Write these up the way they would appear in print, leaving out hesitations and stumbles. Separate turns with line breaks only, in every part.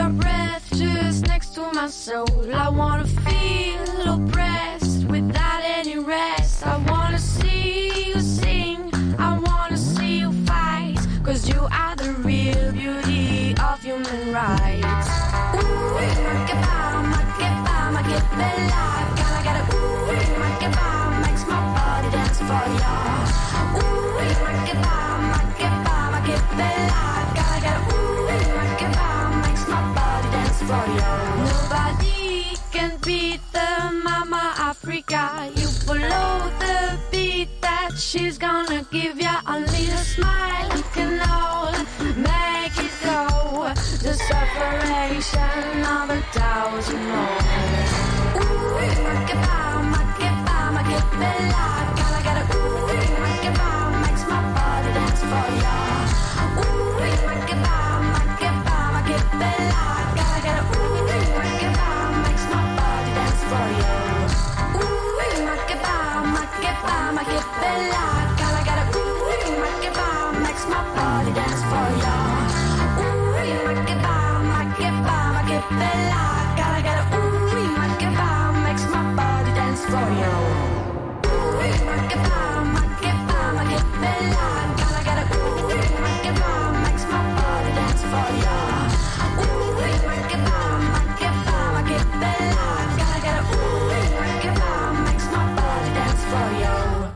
my breath just next to my soul. I wanna feel oppressed without any rest. I wanna see you sing, I wanna see you fight, 'cause you are the real beauty of human rights. Ooh, ma che bella, gotta get a ooh, ma makes my body dance for ya. Ooh, ma che bella, gotta get a ooh, ma makes my body dance for ya. Nobody can beat the Mama Africa. You follow the beat that she's gonna give ya. Only a smile can all make it go. The separation of 1,000 more. Ooh, ma che bella, gotta get a ooh, ma makes my body dance for ya. Ooh, ma che bella, gotta get a ooh, ma makes my body dance for ya. Ooh, ma che bella, gotta get a ooh, ma makes my body dance for ya. Ooh, ma che bella, gotta get a ooh, ma makes my body dance for ya. Ooh, ma che bella, gotta get a ooh, ma makes my body dance for ya. Ooh, ma che bella, gotta get a ooh, ma makes my body dance for ya.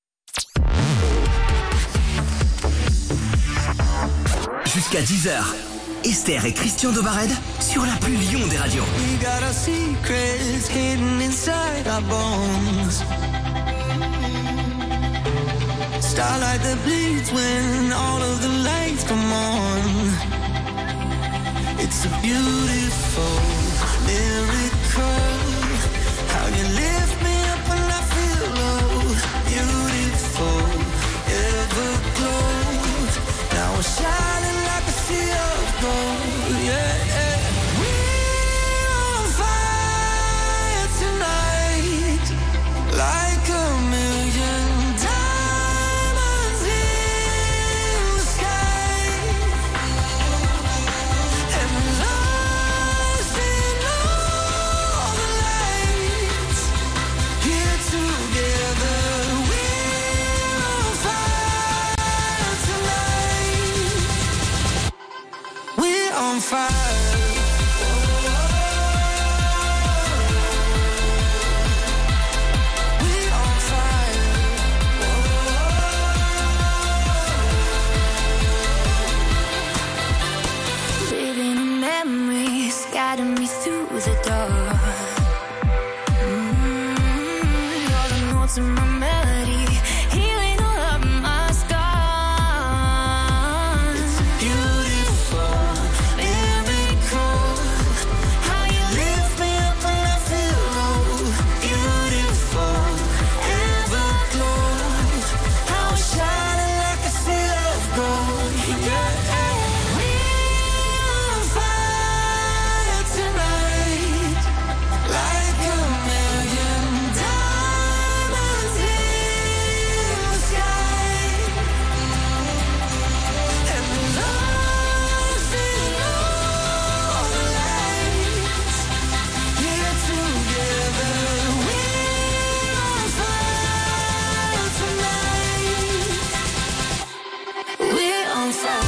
Jusqu'à 10h, Esther et Christian Dobared sur la plus Lyon des radios.
We got our secrets hidden inside our bones. Starlight that bleeds when all of the lights come on. It's a beautiful miracle. How you lift me up when I feel low. Beautiful, everglow. Now we're shining like a sea of gold. Yeah, yeah. We're on fire tonight, like a million diamonds in the sky. And we're lost in all the lights. Here together, we're on fire tonight. We're on fire. We're on fire. Living in memories, guiding me through the door. All the notes in my melody, healing all of my scars. It's a beautiful miracle. How you lift me up when I feel low. Beautiful, everglow. How we're shining like a sea of gold. Yeah. We're on fire tonight, like a million diamonds in the sky. And we're lost in all the lights. Here together, we're on fire tonight. We're on fire.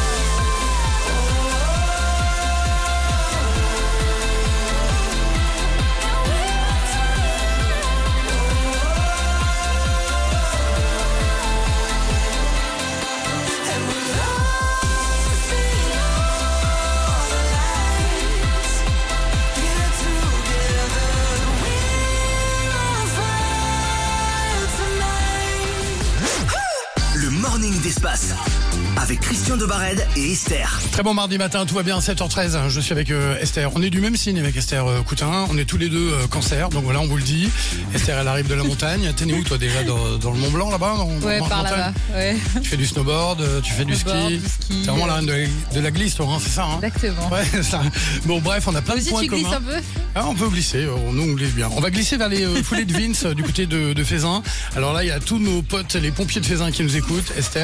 And we're lost in all the lights. Here together, we're on fire tonight.
Le morning d'Espace avec Christian Dobared et Esther.
Très bon mardi matin, tout va bien, 7h13, je suis avec Esther. On est du même signe avec Esther Coutin, on est tous les deux cancer, donc voilà, on vous le dit. Esther, elle arrive de la montagne. T'es né où toi déjà, dans le Mont Blanc là-bas
Ouais, par là-bas, ouais.
Tu fais du snowboard, tu fais du ski. C'est vraiment la reine de la glisse, toi, hein, c'est ça hein.
Exactement.
Ouais, ça. Bon bref, on a plein de points communs.
Tu glisses un peu
Ah, on peut glisser, nous on glisse bien. On va glisser vers les foulées de Vince du côté de Fézin. Alors là, il y a tous nos potes, les pompiers de Fézin qui nous écoutent. Esther,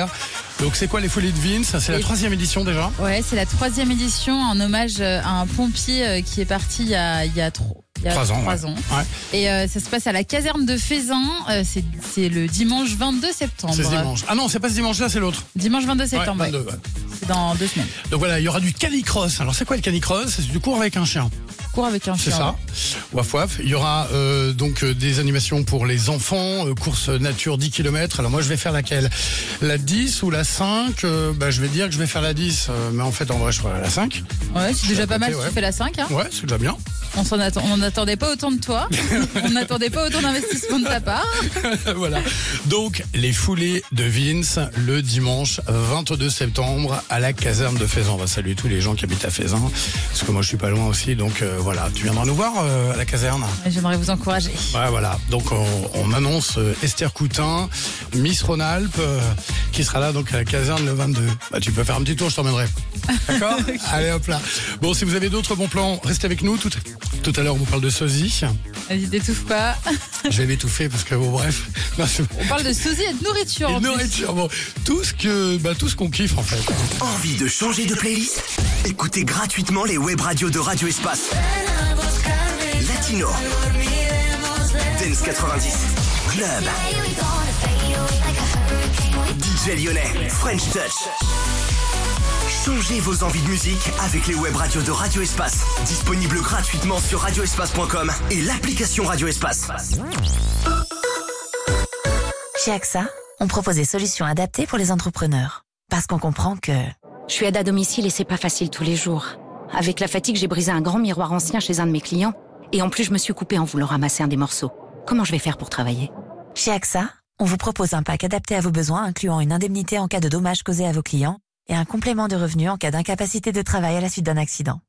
Donc c'est quoi les Folies de Vince? C'est la 3e édition déjà.
Ouais, c'est la 3e édition en hommage à un pompier qui est parti il y a 3 ans.
Ouais.
Et ça se passe à la caserne de Faisan. C'est le dimanche 22 septembre.
C'est ce dimanche. Ah non, c'est pas ce dimanche-là, c'est l'autre.
Dimanche 22 septembre.
Ouais, 22, ouais.
C'est dans 2 semaines.
Donc voilà, il y aura du canicross. Alors c'est quoi le canicross? C'est du cours avec un chien.
Cours avec un chien.
C'est ça. Waf waf. Il y aura donc des animations pour les enfants, course nature 10 km. Alors moi je vais faire laquelle? La 10 ou la 5? Je vais dire que je vais faire la 10, mais en fait en vrai je ferai la 5.
Ouais, c'est déjà pas mal si tu fais la 5. Hein.
Ouais, c'est déjà bien.
On n'attendait pas autant de toi. On n'attendait pas autant d'investissement de ta part.
Voilà. Donc, les foulées de Vince le dimanche 22 septembre à la caserne de Faisan. On va saluer tous les gens qui habitent à Faisan, parce que moi je suis pas loin aussi. Donc voilà, tu viendras nous voir à la caserne.
J'aimerais vous encourager.
Ouais, voilà. Donc on annonce Esther Coutin, Miss Rhône-Alpes, qui sera là donc à la caserne le 22. Tu peux faire un petit tour, je t'emmènerai. D'accord? Allez hop là. Bon, si vous avez d'autres bons plans, restez avec nous. Tout à l'heure, on vous parle de sosie.
Vas-y, t'étouffe pas.
Je vais m'étouffer parce que bon, bref.
On parle de sosie et de nourriture.
Et de nourriture, bon, tout ce qu'on kiffe en fait.
Envie de changer de playlist? Écoutez gratuitement les web radios de Radio Espace. Latino, Dance 90, Club, DJ lyonnais, French Touch. Changez vos envies de musique avec les web radios de Radio Espace. Disponibles gratuitement sur radioespace.com et l'application Radio Espace.
Chez AXA, on propose des solutions adaptées pour les entrepreneurs. Parce qu'on comprend que...
Je suis aide à domicile et c'est pas facile tous les jours. Avec la fatigue, j'ai brisé un grand miroir ancien chez un de mes clients. Et en plus, je me suis coupée en voulant ramasser un des morceaux. Comment je vais faire pour travailler?
Chez AXA, on vous propose un pack adapté à vos besoins, incluant une indemnité en cas de dommages causés à vos clients et un complément de revenu en cas d'incapacité de travail à la suite d'un accident.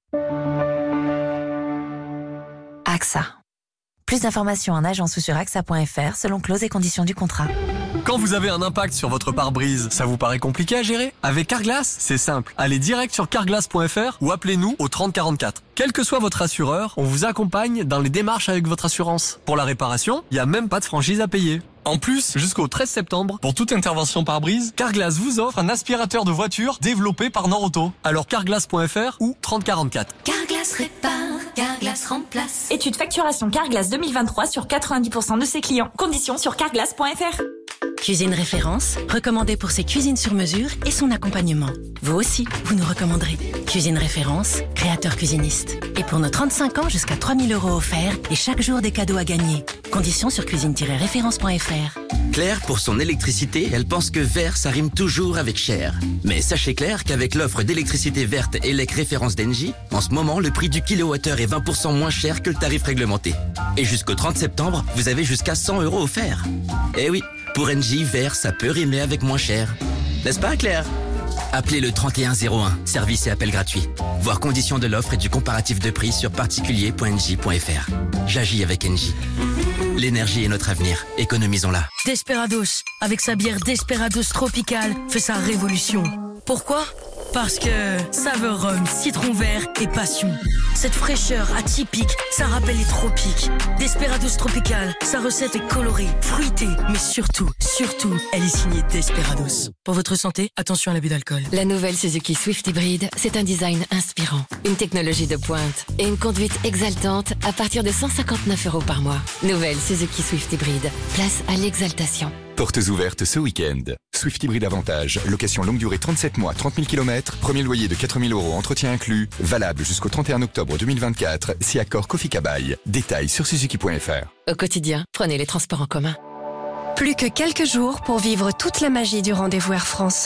AXA. Plus d'informations en agence ou sur AXA.fr selon clauses et conditions du contrat.
Quand vous avez un impact sur votre pare-brise, ça vous paraît compliqué à gérer? Avec Carglass, c'est simple. Allez direct sur carglass.fr ou appelez-nous au 3044. Quel que soit votre assureur, on vous accompagne dans les démarches avec votre assurance. Pour la réparation, il n'y a même pas de franchise à payer. En plus, jusqu'au 13 septembre, pour toute intervention pare-brise, Carglass vous offre un aspirateur de voiture développé par Norauto. Alors carglass.fr ou 3044.
Carglass répare, Carglass remplace.
Étude facturation Carglass 2023 sur 90% de ses clients. Conditions sur carglass.fr.
Cuisine Référence, recommandée pour ses cuisines sur mesure et son accompagnement. Vous aussi, vous nous recommanderez. Cuisine Référence, créateur cuisiniste. Et pour nos 35 ans, jusqu'à 3 000 € offerts et chaque jour des cadeaux à gagner. Conditions sur cuisine-référence.fr.
Claire, pour son électricité, elle pense que vert, ça rime toujours avec cher. Mais sachez Claire qu'avec l'offre d'électricité verte Elec Référence d'Engie, en ce moment, le prix du kilowattheure est 20% moins cher que le tarif réglementé. Et jusqu'au 30 septembre, vous avez jusqu'à 100 € offerts. Eh oui, pour Engie, vert, ça peut rimer avec moins cher. N'est-ce pas, Claire? Appelez le 3101, service et appel gratuit. Voir conditions de l'offre et du comparatif de prix sur particulier.engie.fr. J'agis avec Engie. L'énergie est notre avenir, économisons-la.
Desperados, avec sa bière Desperados Tropical, fait sa révolution. Pourquoi? Parce que saveur rhum, citron vert et passion. Cette fraîcheur atypique, ça rappelle les tropiques. Desperados Tropical, sa recette est colorée, fruitée, mais surtout, elle est signée Desperados. Pour votre santé, attention à l'abus d'alcool.
La nouvelle Suzuki Swift Hybrid, c'est un design inspirant, une technologie de pointe et une conduite exaltante à partir de 159 € par mois. Nouvelle Suzuki Swift Hybrid, place à l'exaltation.
Portes ouvertes ce week-end. Swift Hybrid Avantage, location longue durée 37 mois, 30 000 km, premier loyer de 4 000 €, entretien inclus, valable jusqu'au 31 octobre 2024, si accord Kofi Kabaï. Détails sur suzuki.fr.
Au quotidien, prenez les transports en commun.
Plus que quelques jours pour vivre toute la magie du rendez-vous Air France.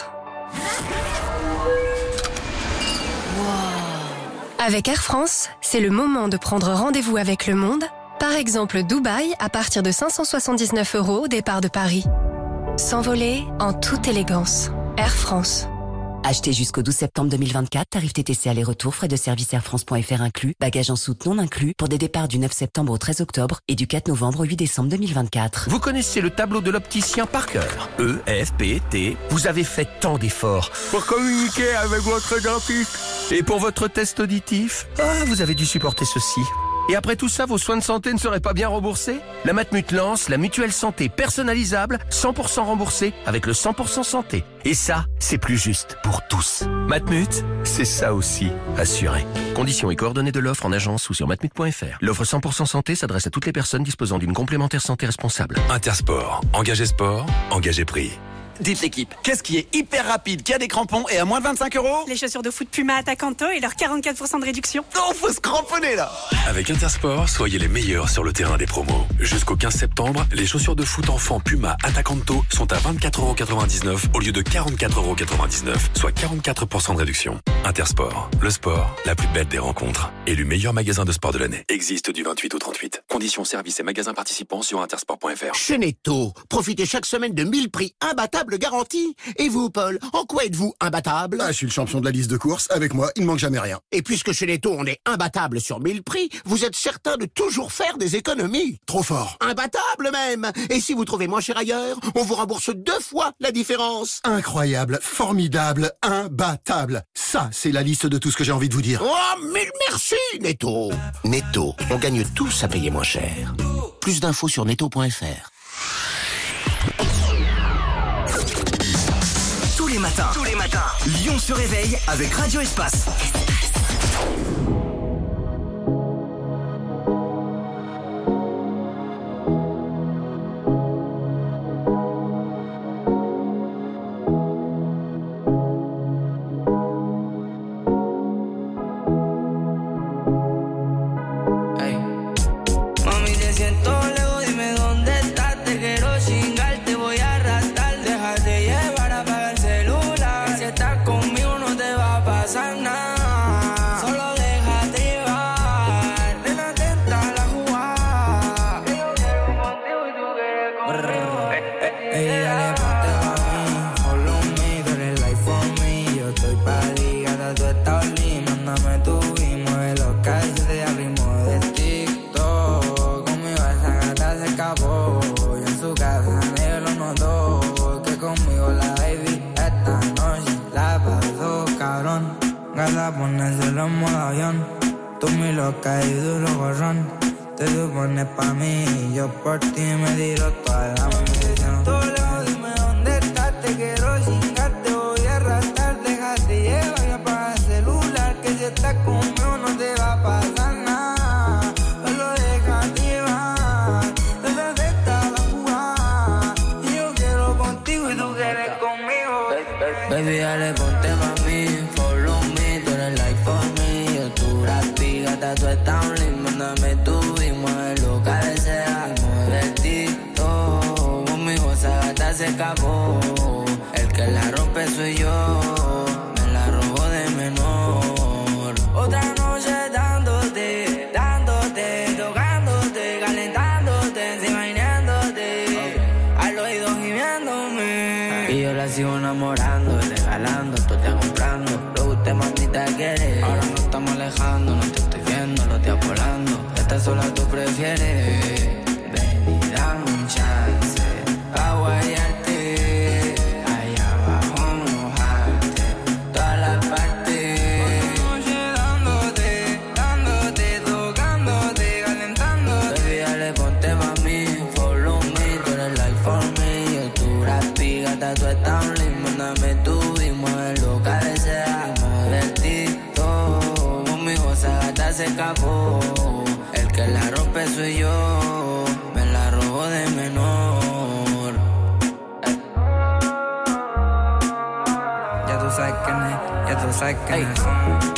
Avec Air France, c'est le moment de prendre rendez-vous avec le monde. Par exemple, Dubaï à partir de 579 € au départ de Paris. S'envoler en toute élégance. Air France.
Acheté jusqu'au 12 septembre 2024, tarif TTC aller-retour, frais de service airfrance.fr inclus, bagages en soute non inclus, pour des départs du 9 septembre au 13 octobre et du 4 novembre au 8 décembre 2024.
Vous connaissez le tableau de l'opticien par cœur. E, F, P, T. Vous avez fait tant d'efforts pour communiquer avec votre dentiste. Et pour votre test auditif, vous avez dû supporter ceci. Et après tout ça, vos soins de santé ne seraient pas bien remboursés? La Matmut lance la mutuelle santé personnalisable, 100% remboursée, avec le 100% santé. Et ça, c'est plus juste pour tous. Matmut, c'est ça aussi, assuré. Conditions et coordonnées de l'offre en agence ou sur matmut.fr. L'offre 100% santé s'adresse à toutes les personnes disposant d'une complémentaire santé responsable.
Intersport. Engagé sport, engagé prix.
Dites l'équipe, qu'est-ce qui est hyper rapide, qui a des crampons et à moins de 25 €?
Les chaussures de foot Puma Attacanto et leurs 44% de réduction.
Non, faut se cramponner là!
Avec Intersport, soyez les meilleurs sur le terrain des promos. Jusqu'au 15 septembre, les chaussures de foot enfant Puma Attacanto sont à 24,99 € au lieu de 44,99 €, soit 44% de réduction. Intersport, le sport, la plus belle des rencontres. Élu meilleur magasin de sport de l'année. Existe du 28 au 38. Conditions, services et magasins participants sur intersport.fr.
Chez Netto, profitez chaque semaine de 1000 prix imbattables garantis. Et vous, Paul, en quoi êtes-vous imbattable?
Je suis le champion de la liste de courses. Avec moi, il ne manque jamais rien.
Et puisque chez Netto, on est imbattable sur 1000 prix, vous êtes certain de toujours faire des économies.
Trop fort.
Imbattable même. Et si vous trouvez moins cher ailleurs, on vous rembourse 2 fois la différence.
Incroyable, formidable, imbattable. Ça, c'est la liste de tout ce que j'ai envie de vous dire.
Oh, mille merci, Netto. Netto, on gagne tous à payer moins cher. Plus d'infos sur netto.fr.
Tous les matins, Lyon se réveille avec Radio Espace.
Ponérselo en modo avión. Tú mi loca y duro gorrón. Te supones pa' mí y yo por ti me tiro toda la munición. Tú lejos, dime dónde estás. Te quiero chingar, te voy a arrastrar. Déjate llevar y apaga el celular. Que si estás conmigo no te va a pasar nada. Solo déjate llevar. Desde esta la jugada. Y yo quiero contigo y tú quieres conmigo. Baby, dale, ponte pa' mí. Tú estás un lindo, mándame tu y muévelo, cabecea, mueve el tito. Conmigo esa gata se escapó. El que la rompe soy yo, me la robó de menor. Otra noche dándote, tocándote, calentándote, imaginándote, al oído gimiéndome. Y yo la sigo enamorando, regalando, tú te comprando. Lo que usted mamita quiere. Ahora nos estamos alejando, no te estoy viendo, lo estoy apolando. Esta sola tú prefieres. Ven y dame un chance pa' guayarte. Allá abajo mojarte toda la parte. Otra noche dándote, tocándote, calentándote. Baby, dale, ponte pa' mí, follow me. Tú eres like for me, yo tu rapi, gata, tú estás un lindo. Mándame tú y muévelo, cabecea, mueve el tito. Conmigo esa gata se escapó. El que la rompe soy yo, me la robó de menor. Ya tú sabes quién es, ya tú sabes quién es.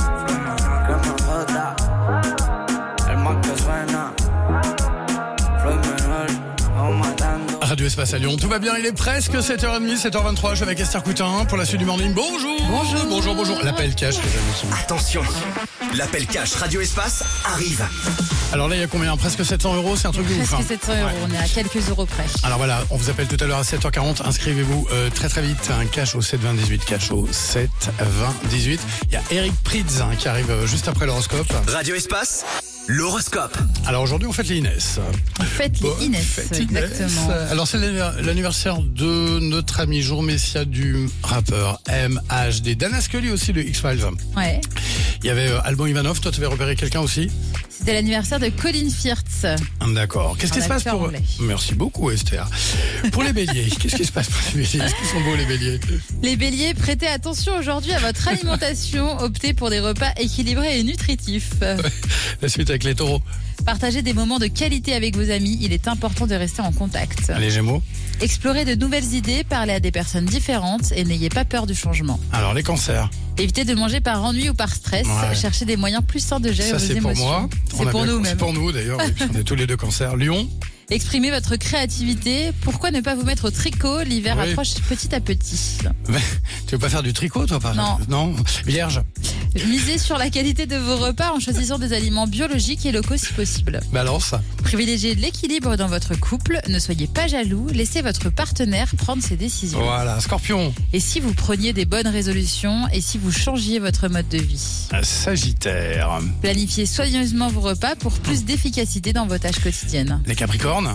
El más que suena, Floyd menor, vamos matando.
Radio Espace à Lyon, tout va bien, il est presque 7h30, 7h23, je suis avec Esther Coutin pour la suite du morning. Bonjour. L'appel cash, les amis.
Attention, l'appel cash Radio Espace arrive.
Alors là, il y a combien? Presque 700 €, c'est un truc de ouf.
Presque 700 €, on est à quelques euros près.
Alors voilà, on vous appelle tout à l'heure à 7h40, inscrivez-vous très vite, un cash au 72018, cash au 72018. Il y a Eric Prydz qui arrive juste après l'horoscope.
Radio Espace, L'horoscope.
Alors aujourd'hui, on fête les Inès.
Faites les Inès, exactement.
Alors c'est l'anniversaire de notre ami Jour Messia du rappeur MHD. Dana Scully aussi de X-Files.
Ouais.
Il y avait Alban Ivanov, toi tu avais repéré quelqu'un aussi?
C'était l'anniversaire de Colin Firth.
D'accord. Qu'est-ce qui se passe pour... Merci beaucoup Esther. Pour les béliers, qu'est-ce qui se passe pour les béliers? Est-ce qu'ils sont beaux les béliers?
Les béliers, prêtez attention aujourd'hui à votre alimentation. Optez pour des repas équilibrés et nutritifs.
La suite avec les taureaux.
Partagez des moments de qualité avec vos amis. Il est important de rester en contact.
Les gémeaux.
Explorez de nouvelles idées, parlez à des personnes différentes et n'ayez pas peur du changement.
Alors les cancers.
Évitez de manger par ennui ou par stress.
Ouais.
Cherchez des moyens plus sains de gérer vos émotions.
Ça c'est pour moi.
C'est pour nous même.
C'est pour nous d'ailleurs. Oui, on est tous les deux cancers. Lion.
Exprimez votre créativité. Pourquoi ne pas vous mettre au tricot? L'hiver approche petit à petit.
Mais, tu veux pas faire du tricot toi par exemple? Non. Vierge.
Misez sur la qualité de vos repas en choisissant des aliments biologiques et locaux si possible.
Balance.
Privilégiez l'équilibre dans votre couple. Ne soyez pas jaloux. Laissez votre partenaire prendre ses décisions.
Voilà. Scorpion.
Et si vous preniez des bonnes résolutions et si vous changiez votre mode de vie?
Sagittaire.
Planifiez soigneusement vos repas pour plus d'efficacité dans vos tâches quotidiennes.
Les Capricornes.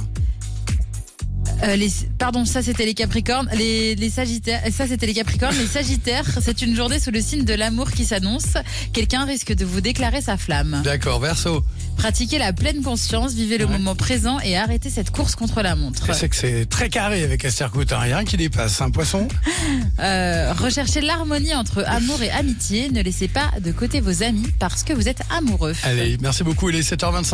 Ça c'était les Capricornes. Les Sagittaires, ça c'était les Capricornes. Les Sagittaires, c'est une journée sous le signe de l'amour qui s'annonce. Quelqu'un risque de vous déclarer sa flamme.
D'accord, Verseau.
Pratiquez la pleine conscience, vivez le moment présent et arrêtez cette course contre la montre.
C'est que c'est très carré avec Esther Coutin, rien qui dépasse. Un poisson.
Recherchez l'harmonie entre amour et amitié. Ne laissez pas de côté vos amis parce que vous êtes amoureux.
Allez, merci beaucoup. Il est 7h25.